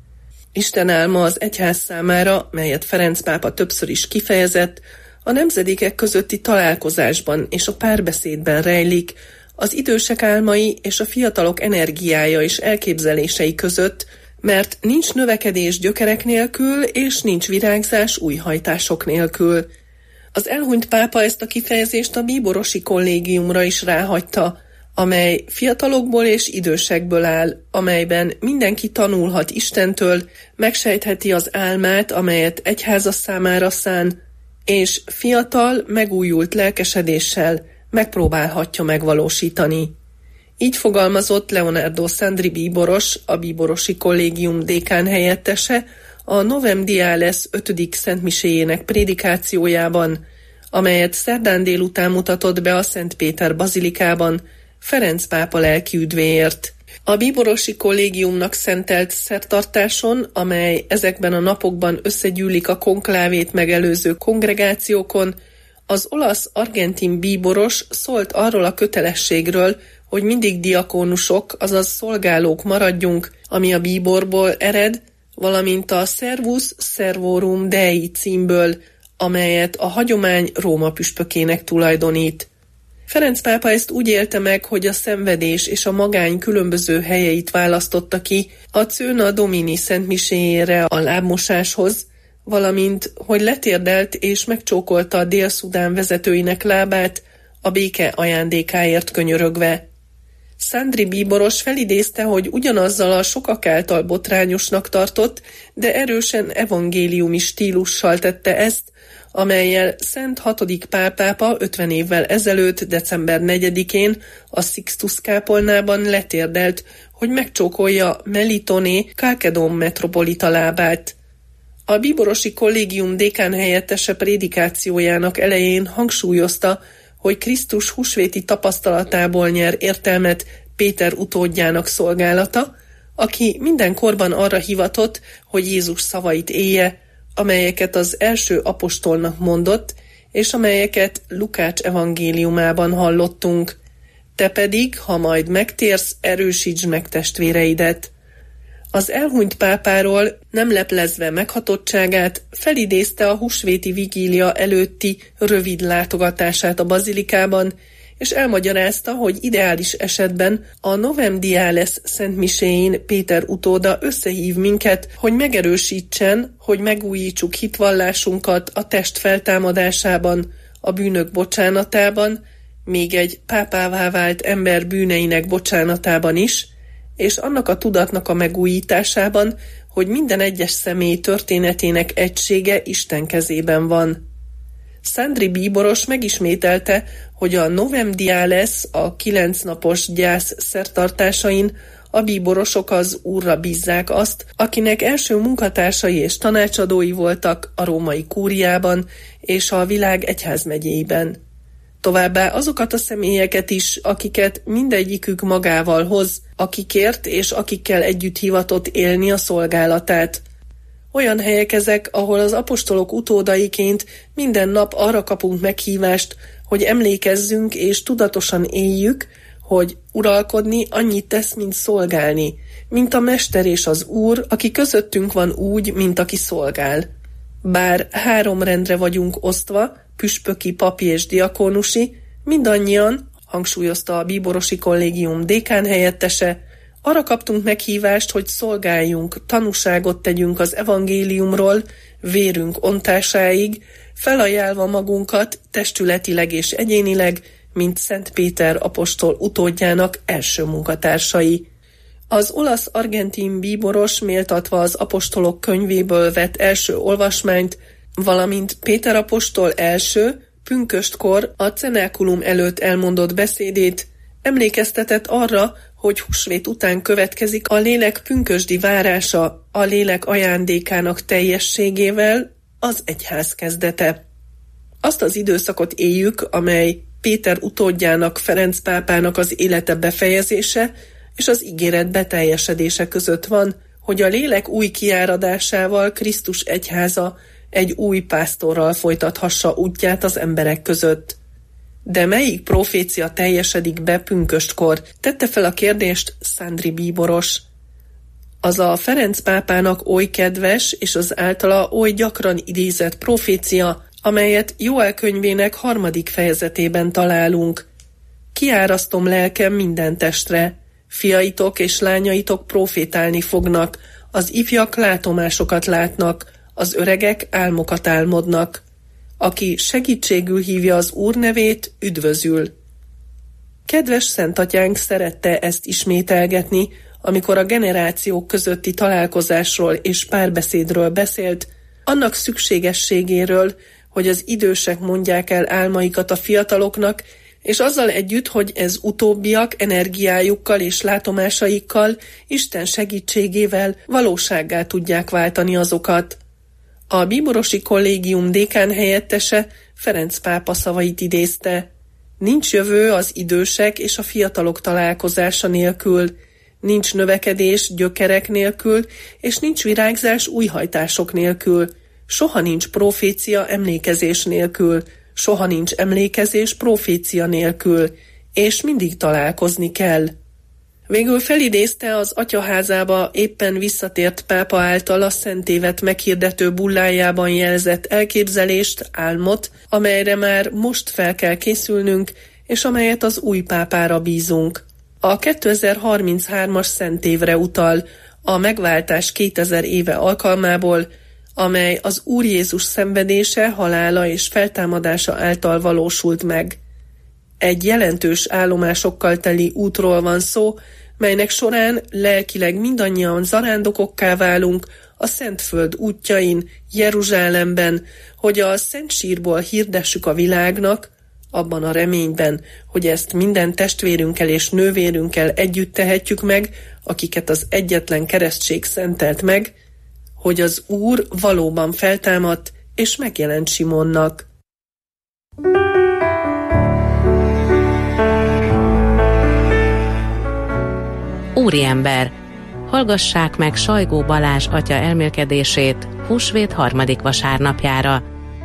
Isten álma az egyház számára, melyet Ferenc pápa többször is kifejezett, a nemzedékek közötti találkozásban és a párbeszédben rejlik, az idősek álmai és a fiatalok energiája és elképzelései között, mert nincs növekedés gyökerek nélkül, és nincs virágzás újhajtások nélkül. Az elhunyt pápa ezt a kifejezést a bíborosi kollégiumra is ráhagyta, amely fiatalokból és idősekből áll, amelyben mindenki tanulhat Istentől, megsejtheti az álmát, amelyet egyháza számára szán, és fiatal, megújult lelkesedéssel megpróbálhatja megvalósítani. Így fogalmazott Leonardo Sandri bíboros, a bíborosi kollégium dékán helyettese, a Novem Diales ötödik szentmiséjének prédikációjában, amelyet szerdán délután mutatott be a Szent Péter bazilikában, Ferenc pápa lelkiüdvéért. A bíborosi kollégiumnak szentelt szertartáson, amely ezekben a napokban összegyűlik a konklávét megelőző kongregációkon, az olasz-argentin bíboros szólt arról a kötelességről, hogy mindig diakónusok, azaz szolgálók maradjunk, ami a bíborból ered, valamint a Servus Servorum Dei címből, amelyet a hagyomány Róma püspökének tulajdonít. Ferenc pápa ezt úgy élte meg, hogy a szenvedés és a magány különböző helyeit választotta ki a Cöna Domini szentmiséjére a lábmosáshoz, valamint, hogy letérdelt és megcsókolta a Dél-Szudán vezetőinek lábát a béke ajándékáért könyörögve. Sandri bíboros felidézte, hogy ugyanazzal a sokak által botrányosnak tartott, de erősen evangéliumi stílussal tette ezt, amellyel Szent hatodik Pál pápa ötven évvel ezelőtt, december negyedikén a Sixtus kápolnában letérdelt, hogy megcsókolja Melitoné Chalcedon metropolita lábát. A bíborosi kollégium dékán helyettese prédikációjának elején hangsúlyozta, hogy Krisztus húsvéti tapasztalatából nyer értelmet Péter utódjának szolgálata, aki mindenkorban arra hivatott, hogy Jézus szavait élje, amelyeket az első apostolnak mondott, és amelyeket Lukács evangéliumában hallottunk. Te pedig, ha majd megtérsz, erősítsd meg testvéreidet. Az elhunyt pápáról, nem leplezve meghatottságát, felidézte a húsvéti vigília előtti rövid látogatását a bazilikában, és elmagyarázta, hogy ideális esetben a Novem Diales szentmiséjén Péter utóda összehív minket, hogy megerősítsen, hogy megújítsuk hitvallásunkat a test feltámadásában, a bűnök bocsánatában, még egy pápává vált ember bűneinek bocsánatában is, és annak a tudatnak a megújításában, hogy minden egyes személy történetének egysége Isten kezében van. Sandri bíboros megismételte, hogy a Novem Diales, a kilenc napos gyász szertartásain a bíborosok az Úrra bízzák azt, akinek első munkatársai és tanácsadói voltak a római kúriában és a világ egyházmegyéiben. Továbbá azokat a személyeket is, akiket mindegyikük magával hoz, akikért és akikkel együtt hivatott élni a szolgálatát. Olyan helyek ezek, ahol az apostolok utódaiként minden nap arra kapunk meghívást, hogy emlékezzünk és tudatosan éljük, hogy uralkodni annyit tesz, mint szolgálni, mint a Mester és az Úr, aki közöttünk van úgy, mint aki szolgál. Bár három rendre vagyunk osztva, püspöki, papi és diakónusi, mindannyian, hangsúlyozta a bíborosi kollégium dékán helyettese, arra kaptunk meghívást, hogy szolgáljunk, tanúságot tegyünk az evangéliumról, vérünk ontásáig, felajánlva magunkat testületileg és egyénileg, mint Szent Péter apostol utódjának első munkatársai. Az olasz-argentin bíboros méltatva az apostolok könyvéből vett első olvasmányt, valamint Péter apostol első, pünköstkor a cenákulum előtt elmondott beszédét, emlékeztetett arra, hogy húsvét után következik a lélek pünkösdi várása, a lélek ajándékának teljességével, az egyház kezdete. Azt az időszakot éljük, amely Péter utódjának, Ferenc pápának az élete befejezése és az ígéret beteljesedése között van, hogy a lélek új kiáradásával Krisztus egyháza egy új pásztorral folytathassa útját az emberek között. De melyik profécia teljesedik be pünköstkor? Tette fel a kérdést Szándri bíboros. Az a Ferenc pápának oly kedves, és az általa oly gyakran idézett profécia, amelyet Jóel könyvének harmadik fejezetében találunk. Kiárasztom lelkem minden testre. Fiaitok és lányaitok profétálni fognak, az ifjak látomásokat látnak, az öregek álmokat álmodnak. Aki segítségül hívja az Úr nevét, üdvözül. Kedves Szentatyánk szerette ezt ismételgetni, amikor a generációk közötti találkozásról és párbeszédről beszélt, annak szükségességéről, hogy az idősek mondják el álmaikat a fiataloknak, és azzal együtt, hogy ez utóbbiak energiájukkal és látomásaikkal, Isten segítségével valósággá tudják váltani azokat. A bíborosi kollégium dékán helyettese Ferenc pápa szavait idézte. Nincs jövő az idősek és a fiatalok találkozása nélkül, nincs növekedés gyökerek nélkül, és nincs virágzás újhajtások nélkül, soha nincs profécia emlékezés nélkül, soha nincs emlékezés profécia nélkül, és mindig találkozni kell. Végül felidézte az atyaházába éppen visszatért pápa által a szentévet meghirdető bullájában jelzett elképzelést, álmot, amelyre már most fel kell készülnünk, és amelyet az új pápára bízunk. A kétezer-harminchárom-as szentévre utal, a megváltás kétezer éve alkalmából, amely az Úr Jézus szenvedése, halála és feltámadása által valósult meg. Egy jelentős állomásokkal teli útról van szó, melynek során lelkileg mindannyian zarándokokká válunk a Szentföld útjain, Jeruzsálemben, hogy a Szent Sírból hirdessük a világnak, abban a reményben, hogy ezt minden testvérünkkel és nővérünkkel együtt tehetjük meg, akiket az egyetlen keresztség szentelt meg, hogy az Úr valóban feltámadt és megjelent Simonnak. Úriember, hallgassák meg Sajgó Balázs atya elmélkedését húsvét harmadik vasárnapjára.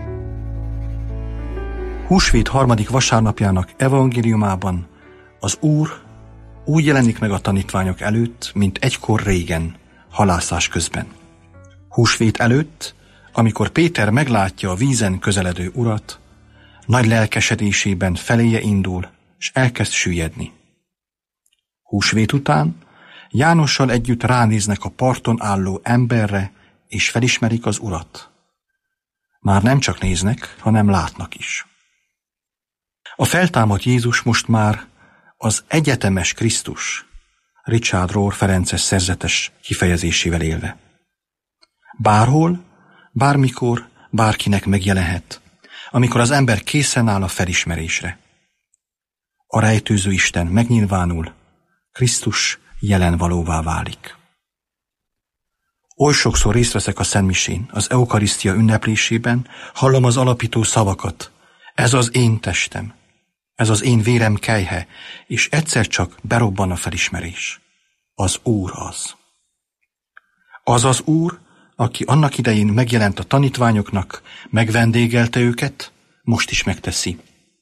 Húsvét harmadik vasárnapjának evangéliumában az Úr úgy jelenik meg a tanítványok előtt, mint egykor régen, halászás közben. Húsvét előtt, amikor Péter meglátja a vízen közeledő urat, nagy lelkesedésében feléje indul, és elkezd süllyedni. Húsvét után Jánossal együtt ránéznek a parton álló emberre, és felismerik az urat. Már nem csak néznek, hanem látnak is. A feltámadt Jézus most már az egyetemes Krisztus, Richard Rohr ferences szerzetes kifejezésével élve. Bárhol, bármikor, bárkinek megjelenhet, amikor az ember készen áll a felismerésre. A rejtőző Isten megnyilvánul, Krisztus jelen valóvá válik. Oly sokszor részt veszek a szentmisén, az eukarisztia ünneplésében, hallom az alapító szavakat. Ez az én testem, ez az én vérem kelyhe, és egyszer csak berobban a felismerés. Az Úr az. Az az Úr, aki annak idején megjelent a tanítványoknak, megvendégelte őket, most is megteszi.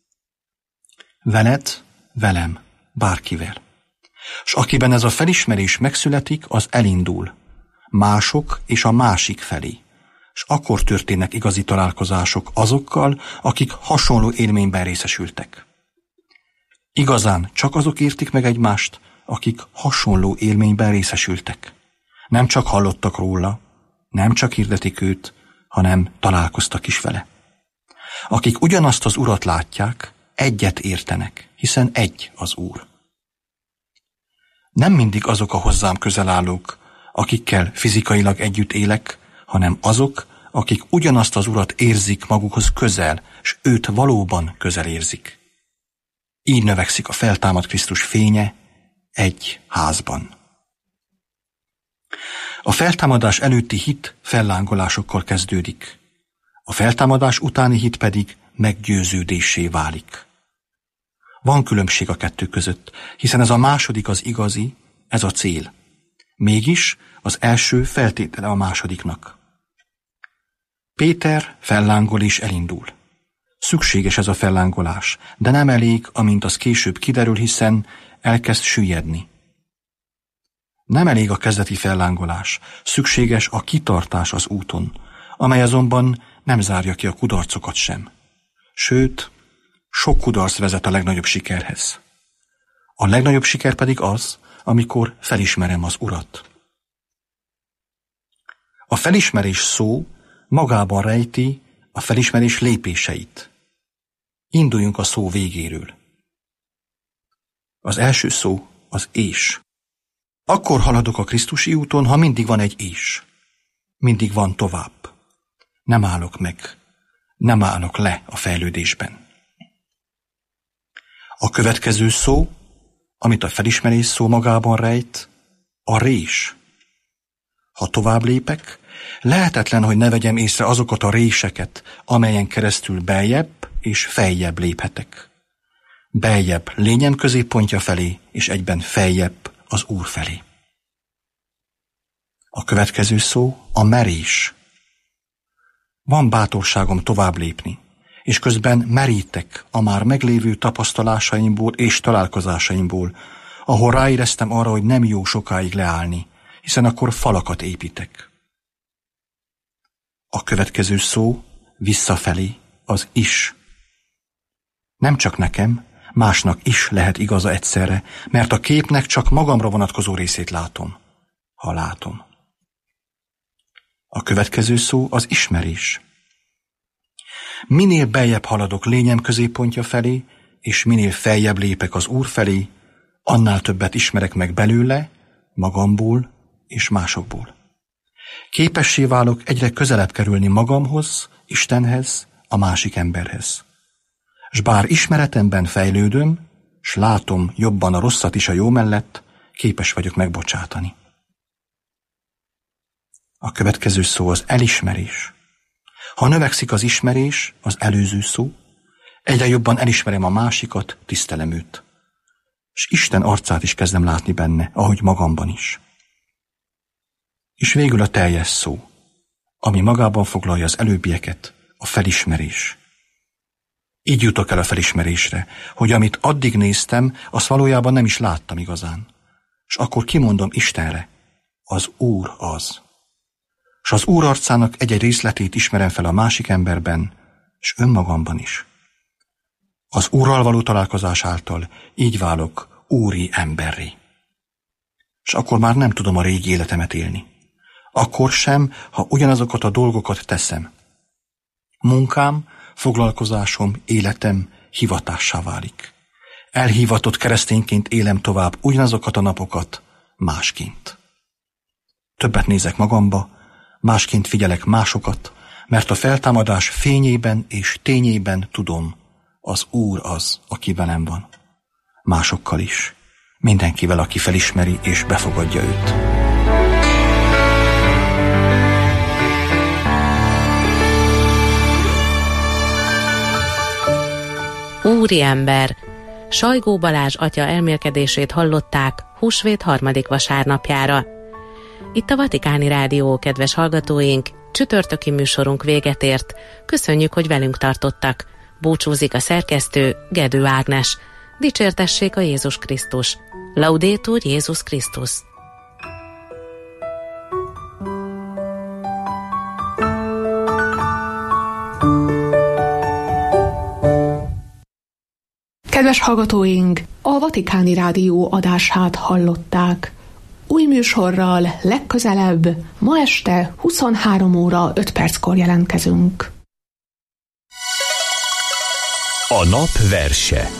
Veled, velem, bárkivel. S akiben ez a felismerés megszületik, az elindul. Mások és a másik felé. És akkor történnek igazi találkozások azokkal, akik hasonló élményben részesültek. Igazán csak azok értik meg egymást, akik hasonló élményben részesültek. Nem csak hallottak róla, nem csak hirdetik őt, hanem találkoztak is vele. Akik ugyanazt az Urat látják, egyet értenek, hiszen egy az Úr. Nem mindig azok a hozzám közel állók, akikkel fizikailag együtt élek, hanem azok, akik ugyanazt az Urat érzik magukhoz közel, s őt valóban közel érzik. Így növekszik a feltámadt Krisztus fénye egy házban. A feltámadás előtti hit fellángolásokkal kezdődik. A feltámadás utáni hit pedig meggyőződéssé válik. Van különbség a kettő között, hiszen ez a második az igazi, ez a cél. Mégis az első feltétele a másodiknak. Péter fellángol és elindul. Szükséges ez a fellángolás, de nem elég, amint az később kiderül, hiszen elkezd süllyedni. Nem elég a kezdeti fellángolás, szükséges a kitartás az úton, amely azonban nem zárja ki a kudarcokat sem. Sőt, sok kudarc vezet a legnagyobb sikerhez. A legnagyobb siker pedig az, amikor felismerem az Urat. A felismerés szó magában rejti a felismerés lépéseit. Induljunk a szó végéről. Az első szó az és. Akkor haladok a Krisztusi úton, ha mindig van egy és. Mindig van tovább. Nem állok meg. Nem állok le a fejlődésben. A következő szó, amit a felismerés szó magában rejt, a rés. Ha tovább lépek, lehetetlen, hogy ne vegyem észre azokat a réseket, amelyen keresztül beljebb és feljebb léphetek. Beljebb lényem középpontja felé, és egyben feljebb az Úr felé. A következő szó a merés. Van bátorságom tovább lépni, és közben merítek a már meglévő tapasztalásaimból és találkozásaimból, ahol ráéreztem arra, hogy nem jó sokáig leállni, hiszen akkor falakat építek. A következő szó visszafelé az is. Nem csak nekem, másnak is lehet igaza egyszerre, mert a képnek csak magamra vonatkozó részét látom, ha látom. A következő szó az ismerés. Minél beljebb haladok lényem középpontja felé, és minél feljebb lépek az Úr felé, annál többet ismerek meg belőle, magamból és másokból. Képessé válok egyre közelebb kerülni magamhoz, Istenhez, a másik emberhez. S bár ismeretemben fejlődöm, s látom jobban a rosszat is a jó mellett, képes vagyok megbocsátani. A következő szó az elismerés. Ha növekszik az ismerés, az előző szó, egyre jobban elismerem a másikat, tisztelem őt. És Isten arcát is kezdem látni benne, ahogy magamban is. És végül a teljes szó, ami magában foglalja az előbbieket, a felismerés. Így jutok el a felismerésre, hogy amit addig néztem, azt valójában nem is láttam igazán. És akkor kimondom Istenre, az Úr az. És az Úr arcának egy-egy részletét ismerem fel a másik emberben, és önmagamban is. Az Úrral való találkozás által így válok úri emberré. És akkor már nem tudom a régi életemet élni. Akkor sem, ha ugyanazokat a dolgokat teszem. Munkám, foglalkozásom, életem hivatássá válik. Elhivatott keresztényként élem tovább ugyanazokat a napokat másként. Többet nézek magamba, másként figyelek másokat, mert a feltámadás fényében és tényében tudom, az Úr az, aki velem van. Másokkal is. Mindenkivel, aki felismeri és befogadja őt. Úri ember. Sajgó Balázs atya elmélkedését hallották húsvét harmadik vasárnapjára. Itt a Vatikáni Rádió, kedves hallgatóink, csütörtöki műsorunk véget ért. Köszönjük, hogy velünk tartottak. Búcsúzik a szerkesztő, Gedő Ágnes. Dicsértessék a Jézus Krisztus. Laudétur Jézus Krisztus. Kedves hallgatóink, a Vatikáni Rádió adását hallották. Új műsorral legközelebb ma este huszonhárom óra öt perckor jelentkezünk. A nap verse.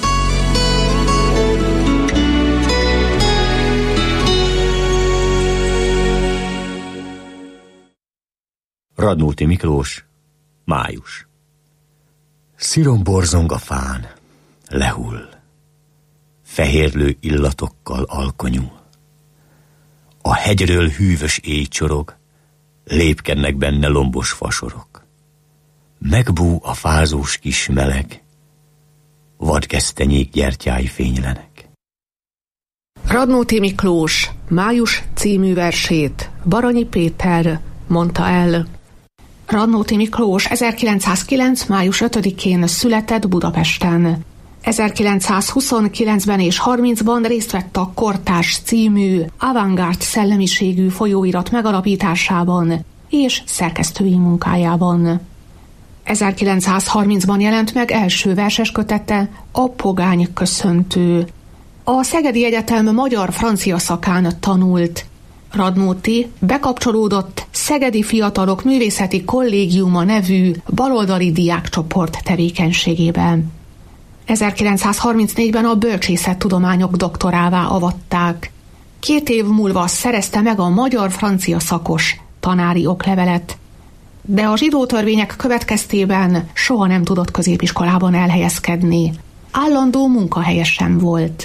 Radnóti Miklós, május. Szirom borzong a fán, lehull. Fehérlő illatokkal alkonyul. A hegyről hűvös éj csorog, lépkednek benne lombos fasorok. Megbú a fázós kis meleg, vadgesztenyék gyertyái fénylenek. Radnóti Miklós május című versét Baranyi Péter mondta el. Radnóti Miklós ezerkilencszázkilenc. május ötödikén született Budapesten. ezerkilencszázhuszonkilencben és harmincban részt vett a Kortárs című avantgárd szellemiségű folyóirat megalapításában és szerkesztői munkájában. ezerkilencszázharmincban jelent meg első verseskötete, a Pogány köszöntő. A Szegedi Egyetem magyar-francia szakán tanult. Radnóti bekapcsolódott Szegedi Fiatalok Művészeti Kollégiuma nevű baloldali diákcsoport tevékenységében. ezerkilencszázharmincnégyben a bölcsészettudományok doktorává avatták. Két év múlva szerezte meg a magyar-francia szakos tanári oklevelet, de a zsidó törvények következtében soha nem tudott középiskolában elhelyezkedni. Állandó munkahelye sem volt.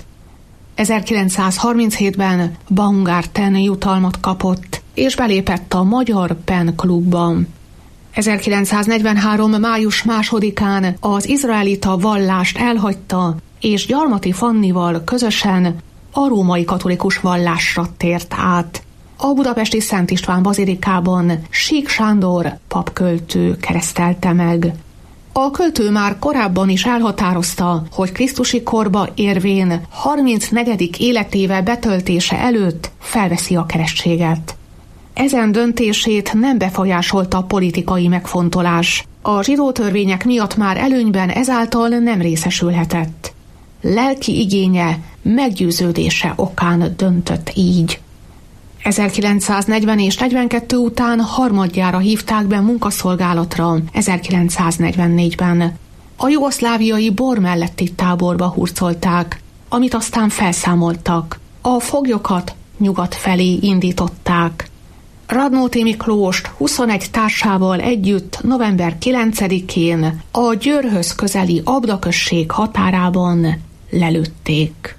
ezerkilencszázharminchétben Baumgarten jutalmat kapott, és belépett a Magyar Pen Klubba. ezerkilencszáznegyvenhárom. május másodikán az izraelita vallást elhagyta, és Gyarmati Fannival közösen a római katolikus vallásra tért át. A budapesti Szent István bazilikában Sík Sándor papköltő keresztelte meg. A költő már korábban is elhatározta, hogy krisztusi korba érvén harmincnegyedik életéve betöltése előtt felveszi a keresztséget. Ezen döntését nem befolyásolta politikai megfontolás. A zsidó törvények miatt már előnyben ezáltal nem részesülhetett. Lelki igénye, meggyőződése okán döntött így. ezerkilencszáznegyven és negyvenkettő után harmadjára hívták be munkaszolgálatra ezerkilencszáznegyvennégyben. A jugoszláviai Bor melletti táborba hurcolták, amit aztán felszámoltak. A foglyokat nyugat felé indították. Radnóti Miklóst huszonegy társával együtt november kilencedikén a Győrhöz közeli Abda község határában lelőtték.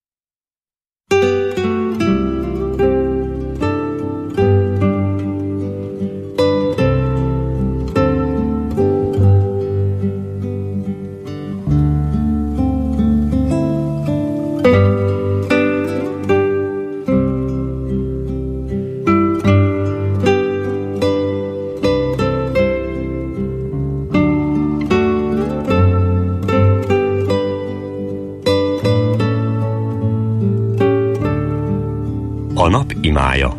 A nap imája.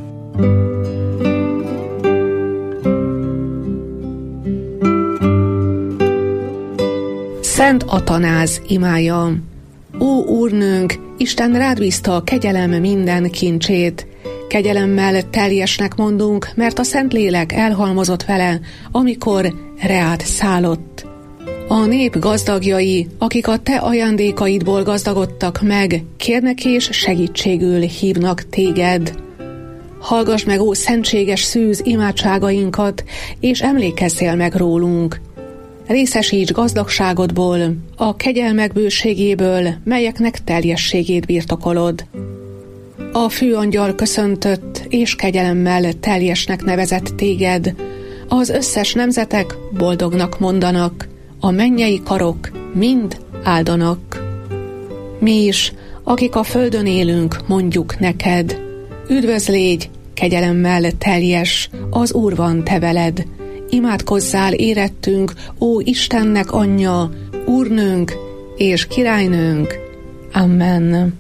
Szent Atanáz imája. Ó Úrnőnk, Isten rád bízta a kegyelem minden kincsét. Kegyelemmel teljesnek mondunk, mert a Szentlélek elhalmozott vele, amikor reád szállott. A nép gazdagjai, akik a te ajándékaidból gazdagodtak meg, kérnek és segítségül hívnak téged. Hallgass meg, ó szentséges szűz imádságainkat, és emlékezzél meg rólunk. Részesíts gazdagságodból, a kegyelmek bőségéből, melyeknek teljességét birtokolod. A főangyal köszöntött, és kegyelemmel teljesnek nevezett téged. Az összes nemzetek boldognak mondanak, a mennyei karok mind áldanak. Mi is, akik a földön élünk, mondjuk neked, üdvözlégy, kegyelemmel teljes, az Úr van te veled. Imádkozzál érettünk, ó Istennek anyja, Úrnőnk és királynőnk. Amen.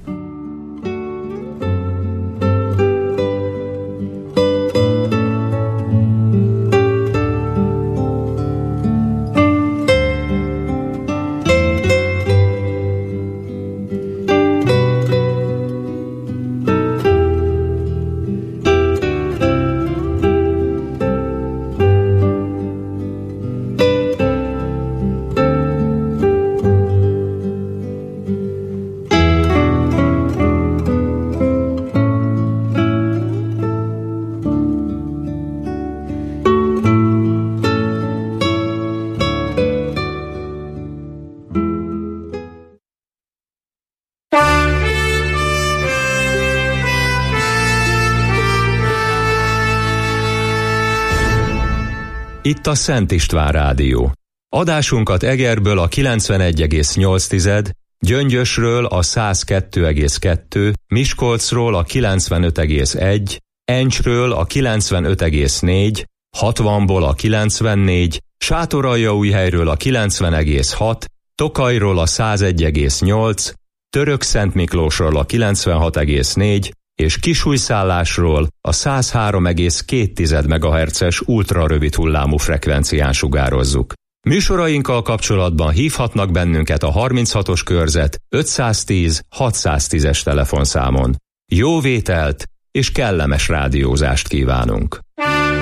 Itt a Szent István Rádió. Adásunkat Egerből a kilencvenegy egész nyolc, Gyöngyösről a száz kettő egész kettő, Miskolcról a kilencvenöt egész egy, Encsről a kilencvenöt egész négy, hatvanból a kilencvennégy, Sátoraljaújhelyről a kilencven egész hat, Tokajról a száz egy egész nyolc, Törökszentmiklósról a kilencvenhat egész négy, és Kisújszállásról a száz három egész két megahertzes ultrarövid hullámú frekvencián sugározzuk. Műsorainkkal kapcsolatban hívhatnak bennünket a harminchatos körzet ötszáztíz hatszáztízes telefonszámon. Jó vételt és kellemes rádiózást kívánunk!